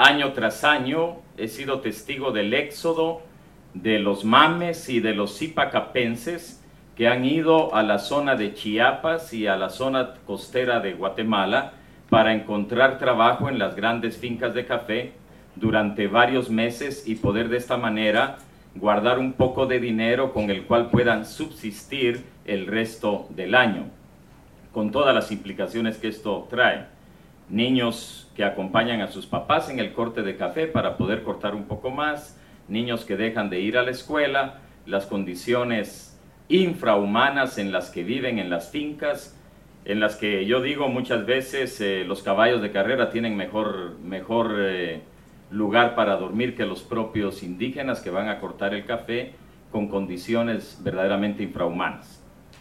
año tras año he sido testigo del éxodo de los mames y de los zipacapenses que han ido a la zona de Chiapas y a la zona costera de Guatemala para encontrar trabajo en las grandes fincas de café durante varios meses y poder de esta manera guardar un poco de dinero con el cual puedan subsistir el resto del año, con todas las implicaciones que esto trae. Niños que acompañan a sus papás en el corte de café para poder cortar un poco más, niños que dejan de ir a la escuela, las condiciones infrahumanas en las que viven en las fincas, en las que yo digo muchas veces los caballos de carrera tienen mejor lugar para dormir que los propios indígenas que van a cortar el café con condiciones verdaderamente infrahumanas.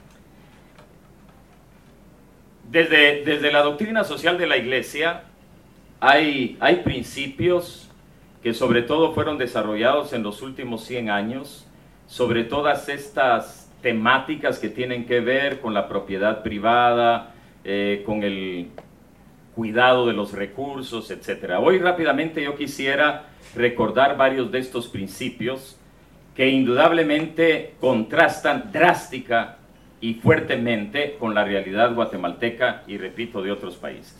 Desde la doctrina social de la Iglesia hay principios que sobre todo fueron desarrollados en los últimos 100 años, sobre todas estas temáticas que tienen que ver con la propiedad privada, con el cuidado de los recursos, etc. Hoy rápidamente yo quisiera recordar varios de estos principios que indudablemente contrastan drástica y fuertemente con la realidad guatemalteca y, repito, de otros países.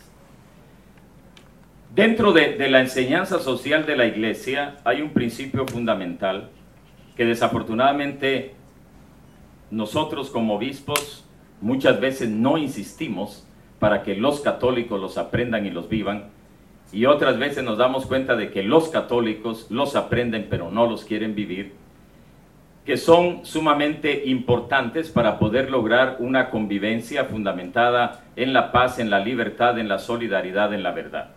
Dentro de la enseñanza social de la Iglesia hay un principio fundamental que desafortunadamente nosotros como obispos muchas veces no insistimos para que los católicos los aprendan y los vivan, y otras veces nos damos cuenta de que los católicos los aprenden pero no los quieren vivir, que son sumamente importantes para poder lograr una convivencia fundamentada en la paz, en la libertad, en la solidaridad, en la verdad.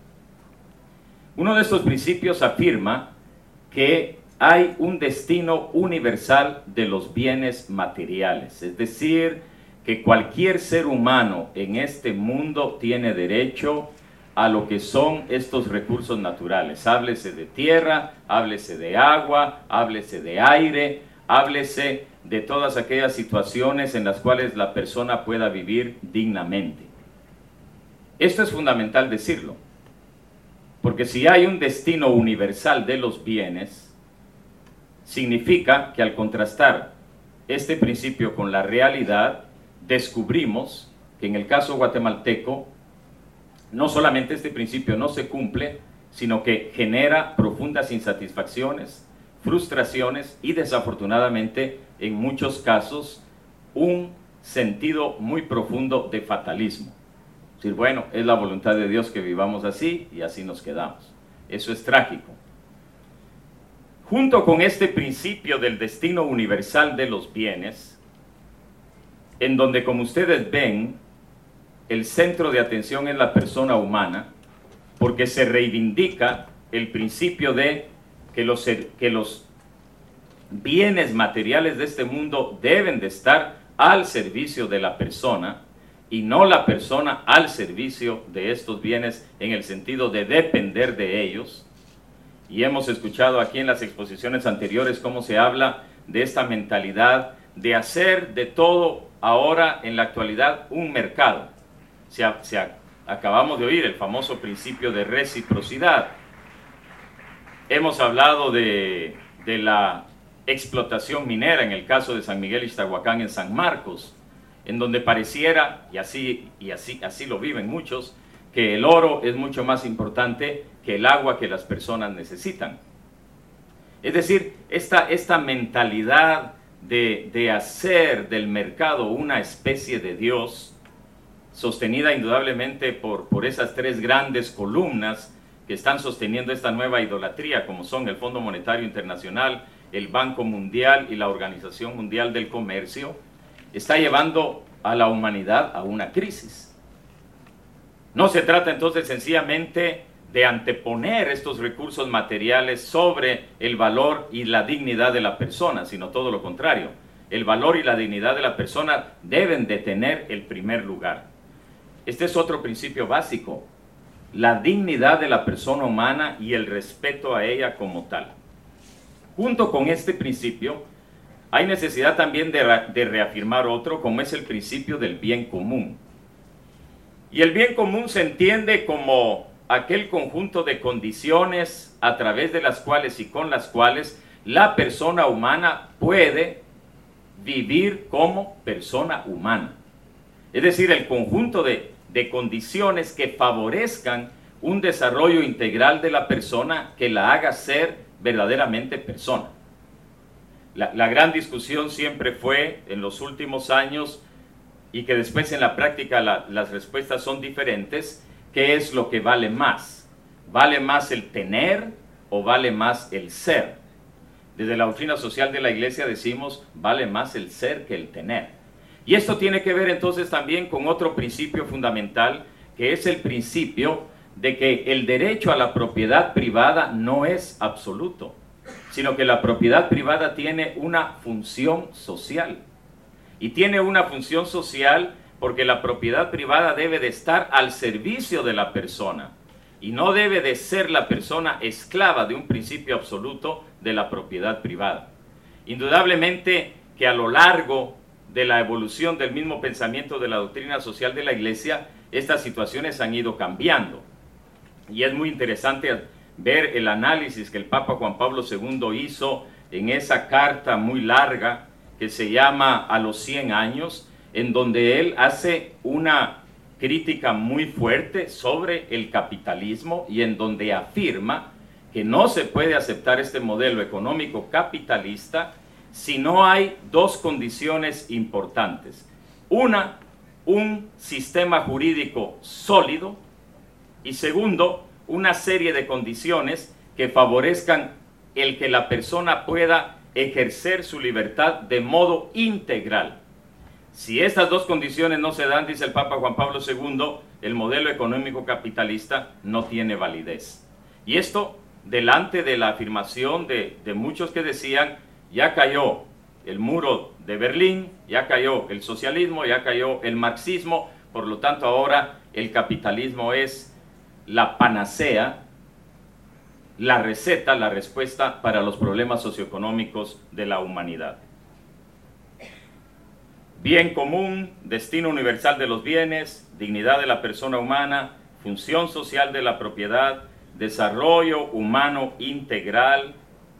Uno de estos principios afirma que hay un destino universal de los bienes materiales, es decir, que cualquier ser humano en este mundo tiene derecho a lo que son estos recursos naturales. Háblese de tierra, háblese de agua, háblese de aire, háblese de todas aquellas situaciones en las cuales la persona pueda vivir dignamente. Esto es fundamental decirlo, porque si hay un destino universal de los bienes, significa que al contrastar este principio con la realidad, descubrimos que en el caso guatemalteco, no solamente este principio no se cumple, sino que genera profundas insatisfacciones, frustraciones y desafortunadamente en muchos casos un sentido muy profundo de fatalismo. Es decir, bueno, es la voluntad de Dios que vivamos así y así nos quedamos. Eso es trágico. Junto con este principio del destino universal de los bienes, en donde, como ustedes ven, el centro de atención es la persona humana, porque se reivindica el principio de que los bienes materiales de este mundo deben de estar al servicio de la persona y no la persona al servicio de estos bienes en el sentido de depender de ellos. Y hemos escuchado aquí en las exposiciones anteriores cómo se habla de esta mentalidad de hacer de todo ahora en la actualidad un mercado. Acabamos de oír el famoso principio de reciprocidad. Hemos hablado de la explotación minera en el caso de San Miguel Ixtahuacán en San Marcos, en donde pareciera, y así lo viven muchos, que el oro es mucho más importante que el agua que las personas necesitan. Es decir, esta mentalidad de hacer del mercado una especie de Dios, sostenida indudablemente por esas tres grandes columnas que están sosteniendo esta nueva idolatría, como son el Fondo Monetario Internacional, el Banco Mundial y la Organización Mundial del Comercio, está llevando a la humanidad a una crisis. No se trata entonces sencillamente de anteponer estos recursos materiales sobre el valor y la dignidad de la persona, sino todo lo contrario. El valor y la dignidad de la persona deben de tener el primer lugar. Este es otro principio básico, la dignidad de la persona humana y el respeto a ella como tal. Junto con este principio, hay necesidad también de reafirmar otro, como es el principio del bien común. Y el bien común se entiende como aquel conjunto de condiciones a través de las cuales y con las cuales la persona humana puede vivir como persona humana. Es decir, el conjunto de condiciones que favorezcan un desarrollo integral de la persona que la haga ser verdaderamente persona. La gran discusión siempre fue en los últimos años, y que después en la práctica las respuestas son diferentes, ¿qué es lo que vale más? ¿Vale más el tener o vale más el ser? Desde la doctrina social de la Iglesia decimos, vale más el ser que el tener. Y esto tiene que ver entonces también con otro principio fundamental, que es el principio de que el derecho a la propiedad privada no es absoluto, sino que la propiedad privada tiene una función social. Y tiene una función social porque la propiedad privada debe de estar al servicio de la persona y no debe de ser la persona esclava de un principio absoluto de la propiedad privada. Indudablemente que a lo largo de la evolución del mismo pensamiento de la doctrina social de la Iglesia, estas situaciones han ido cambiando. Y es muy interesante ver el análisis que el Papa Juan Pablo II hizo en esa carta muy larga que se llama A los 100 años, en donde él hace una crítica muy fuerte sobre el capitalismo y en donde afirma que no se puede aceptar este modelo económico capitalista si no hay dos condiciones importantes. Una, un sistema jurídico sólido, y segundo, una serie de condiciones que favorezcan el que la persona pueda ejercer su libertad de modo integral. Si estas dos condiciones no se dan, dice el Papa Juan Pablo II, el modelo económico capitalista no tiene validez. Y esto delante de la afirmación de muchos que decían, ya cayó el muro de Berlín, ya cayó el socialismo, ya cayó el marxismo, por lo tanto ahora el capitalismo es la panacea, la receta, la respuesta para los problemas socioeconómicos de la humanidad. Bien común, destino universal de los bienes, dignidad de la persona humana, función social de la propiedad, desarrollo humano integral,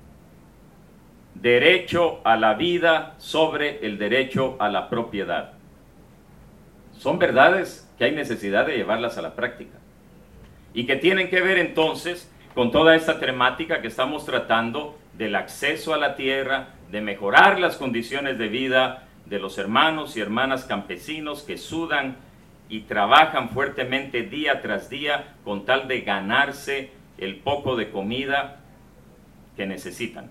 derecho a la vida sobre el derecho a la propiedad. Son verdades que hay necesidad de llevarlas a la práctica y que tienen que ver entonces con toda esta temática que estamos tratando del acceso a la tierra, de mejorar las condiciones de vida de los hermanos y hermanas campesinos que sudan y trabajan fuertemente día tras día con tal de ganarse el poco de comida que necesitan.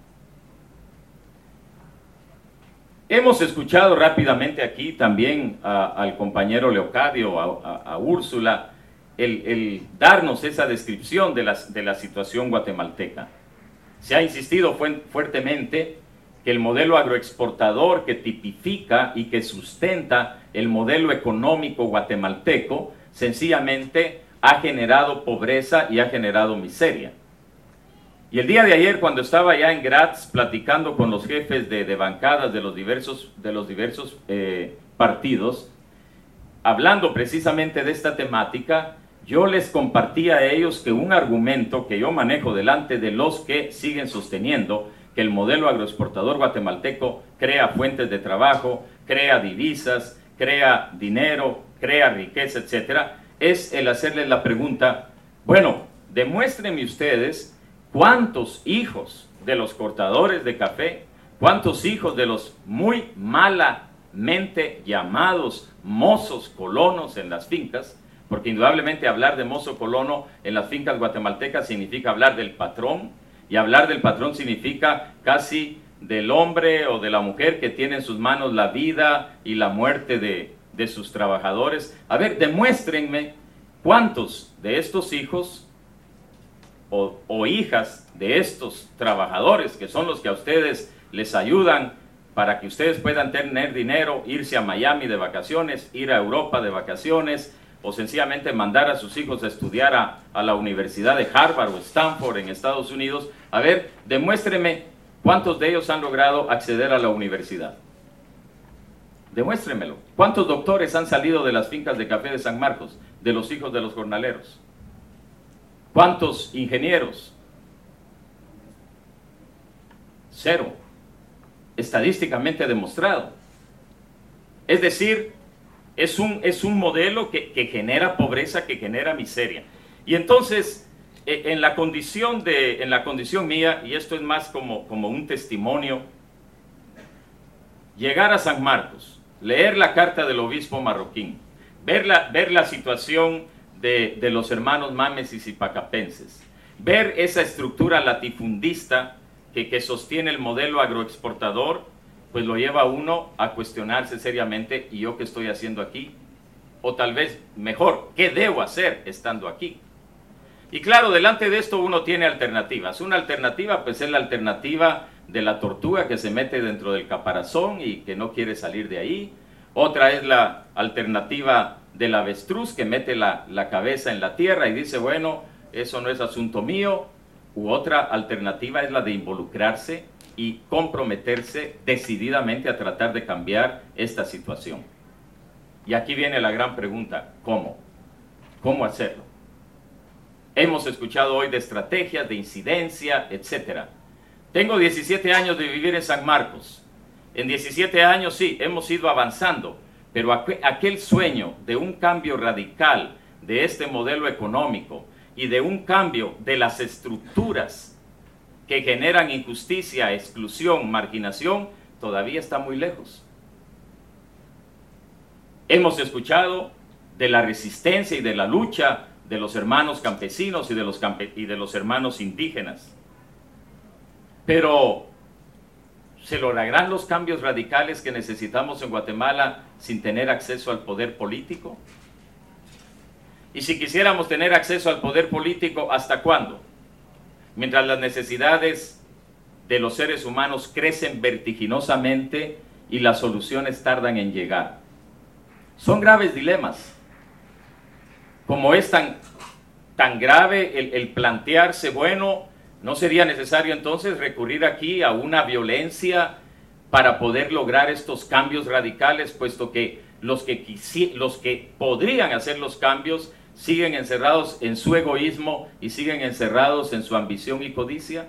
Hemos escuchado rápidamente aquí también al compañero Leocadio, a Úrsula, el darnos esa descripción de la situación guatemalteca. Se ha insistido fuertemente que el modelo agroexportador que tipifica y que sustenta el modelo económico guatemalteco sencillamente ha generado pobreza y ha generado miseria. Y el día de ayer, cuando estaba ya en Graz platicando con los jefes de bancadas de los diversos partidos, hablando precisamente de esta temática, yo les compartí a ellos que un argumento que yo manejo delante de los que siguen sosteniendo que el modelo agroexportador guatemalteco crea fuentes de trabajo, crea divisas, crea dinero, crea riqueza, etcétera, es el hacerles la pregunta, bueno, demuéstrenme ustedes cuántos hijos de los cortadores de café, cuántos hijos de los muy malamente llamados mozos colonos en las fincas, porque indudablemente hablar de mozo colono en las fincas guatemaltecas significa hablar del patrón, y hablar del patrón significa casi del hombre o de la mujer que tiene en sus manos la vida y la muerte de sus trabajadores. A ver, demuéstrenme cuántos de estos hijos o hijas de estos trabajadores, que son los que a ustedes les ayudan para que ustedes puedan tener dinero, irse a Miami de vacaciones, ir a Europa de vacaciones, o sencillamente mandar a sus hijos a estudiar a la Universidad de Harvard o Stanford en Estados Unidos. A ver, demuéstreme cuántos de ellos han logrado acceder a la universidad. Demuéstremelo. ¿Cuántos doctores han salido de las fincas de café de San Marcos, de los hijos de los jornaleros? ¿Cuántos ingenieros? 0. Estadísticamente demostrado. Es decir, es un modelo que genera pobreza, que genera miseria. Y entonces, en la condición mía, y esto es más como un testimonio, llegar a San Marcos, leer la carta del obispo marroquín, ver la situación de los hermanos mames y zipacapenses, ver esa estructura latifundista que sostiene el modelo agroexportador, pues lo lleva a uno a cuestionarse seriamente, ¿y yo qué estoy haciendo aquí? O tal vez mejor, ¿qué debo hacer estando aquí? Y claro, delante de esto uno tiene alternativas. Una alternativa pues es la alternativa de la tortuga que se mete dentro del caparazón y que no quiere salir de ahí. Otra es la alternativa del avestruz que mete la cabeza en la tierra y dice, bueno, eso no es asunto mío. U otra alternativa es la de involucrarse y comprometerse decididamente a tratar de cambiar esta situación. Y aquí viene la gran pregunta, ¿cómo? ¿Cómo hacerlo? Hemos escuchado hoy de estrategias, de incidencia, etc. Tengo 17 años de vivir en San Marcos. En 17 años sí, hemos ido avanzando, pero aquel sueño de un cambio radical de este modelo económico y de un cambio de las estructuras que generan injusticia, exclusión, marginación, todavía está muy lejos. Hemos escuchado de la resistencia y de la lucha de los hermanos campesinos y de los hermanos indígenas. Pero, ¿se lograrán los cambios radicales que necesitamos en Guatemala sin tener acceso al poder político? Y si quisiéramos tener acceso al poder político, ¿hasta cuándo? Mientras las necesidades de los seres humanos crecen vertiginosamente y las soluciones tardan en llegar. Son graves dilemas. Como es tan grave el plantearse, bueno, ¿no sería necesario entonces recurrir aquí a una violencia para poder lograr estos cambios radicales, puesto que los que podrían hacer los cambios siguen encerrados en su egoísmo y siguen encerrados en su ambición y codicia?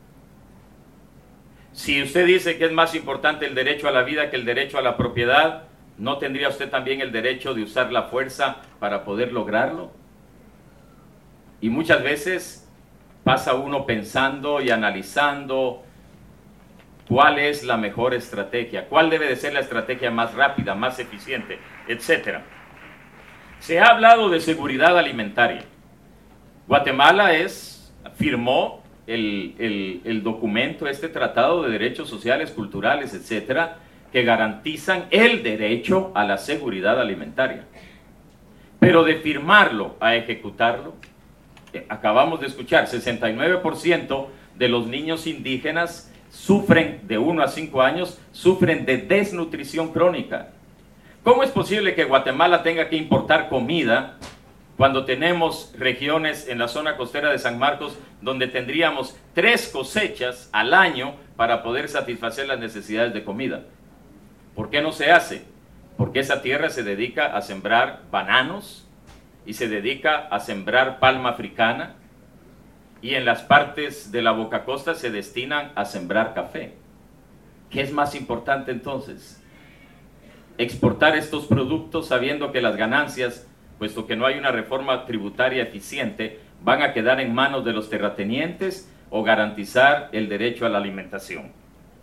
Si usted dice que es más importante el derecho a la vida que el derecho a la propiedad, ¿no tendría usted también el derecho de usar la fuerza para poder lograrlo? Y muchas veces pasa uno pensando y analizando cuál es la mejor estrategia, cuál debe de ser la estrategia más rápida, más eficiente, etcétera. Se ha hablado de seguridad alimentaria. Guatemala firmó el documento, este Tratado de Derechos Sociales, Culturales, etcétera, que garantizan el derecho a la seguridad alimentaria. Pero de firmarlo a ejecutarlo, acabamos de escuchar, 69% de los niños indígenas sufren, de 1 a 5 años, sufren de desnutrición crónica. ¿Cómo es posible que Guatemala tenga que importar comida cuando tenemos regiones en la zona costera de San Marcos donde tendríamos 3 cosechas al año para poder satisfacer las necesidades de comida? ¿Por qué no se hace? Porque esa tierra se dedica a sembrar bananos y se dedica a sembrar palma africana, y en las partes de la Boca Costa se destinan a sembrar café. ¿Qué es más importante entonces? Exportar estos productos sabiendo que las ganancias, puesto que no hay una reforma tributaria eficiente, van a quedar en manos de los terratenientes, o garantizar el derecho a la alimentación.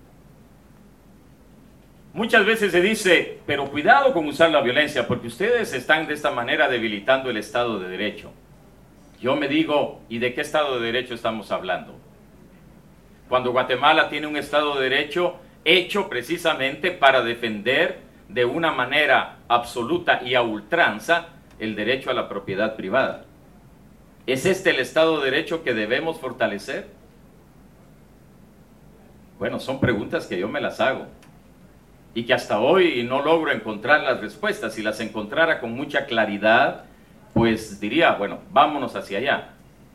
Muchas veces se dice, pero cuidado con usar la violencia, porque ustedes están de esta manera debilitando el Estado de Derecho. Yo me digo, ¿y de qué Estado de Derecho estamos hablando? Cuando Guatemala tiene un Estado de Derecho hecho precisamente para defender de una manera absoluta y a ultranza el derecho a la propiedad privada. ¿Es este el Estado de Derecho que debemos fortalecer? Bueno, son preguntas que yo me las hago y que hasta hoy no logro encontrar las respuestas. Si las encontrara con mucha claridad, pues diría, bueno, vámonos hacia allá.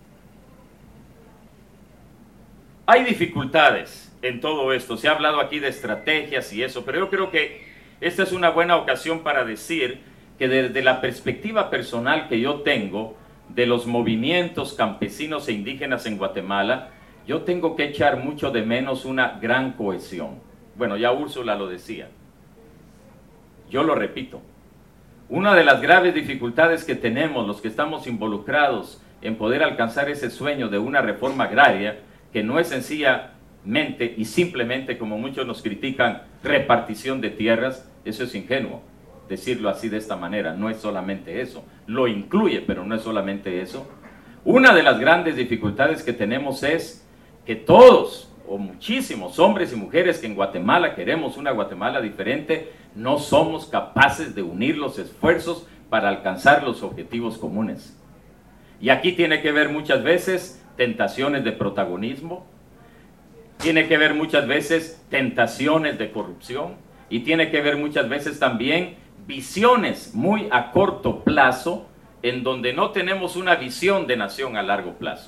Hay dificultades en todo esto. Se ha hablado aquí de estrategias y eso, pero yo creo que esta es una buena ocasión para decir que desde la perspectiva personal que yo tengo, de los movimientos campesinos e indígenas en Guatemala, yo tengo que echar mucho de menos una gran cohesión. Bueno, ya Úrsula lo decía. Yo lo repito. Una de las graves dificultades que tenemos los que estamos involucrados en poder alcanzar ese sueño de una reforma agraria, que no es sencillamente y simplemente, como muchos nos critican, repartición de tierras, eso es ingenuo. Decirlo así de esta manera, no es solamente eso, lo incluye, pero no es solamente eso. Una de las grandes dificultades que tenemos es que todos, o muchísimos hombres y mujeres que en Guatemala queremos una Guatemala diferente, no somos capaces de unir los esfuerzos para alcanzar los objetivos comunes. Y aquí tiene que ver muchas veces tentaciones de protagonismo, tiene que ver muchas veces tentaciones de corrupción, y tiene que ver muchas veces también visiones muy a corto plazo, en donde no tenemos una visión de nación a largo plazo.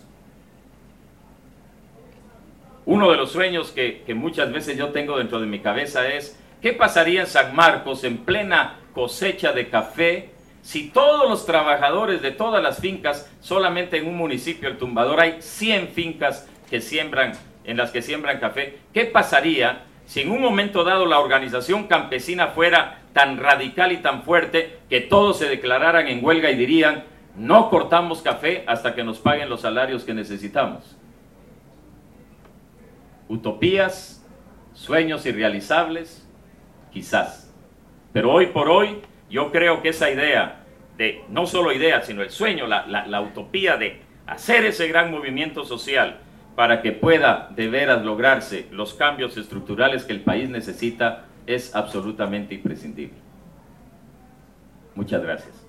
Uno de los sueños que muchas veces yo tengo dentro de mi cabeza es, ¿qué pasaría en San Marcos en plena cosecha de café si todos los trabajadores de todas las fincas, solamente en un municipio, El Tumbador, hay 100 fincas que siembran, en las que siembran café? ¿Qué pasaría si en un momento dado la organización campesina fuera tan radical y tan fuerte que todos se declararan en huelga y dirían, no cortamos café hasta que nos paguen los salarios que necesitamos? Utopías, sueños irrealizables, quizás. Pero hoy por hoy, yo creo que esa idea, no solo idea, sino el sueño, la utopía de hacer ese gran movimiento social para que pueda de veras lograrse los cambios estructurales que el país necesita, es absolutamente imprescindible. Muchas gracias.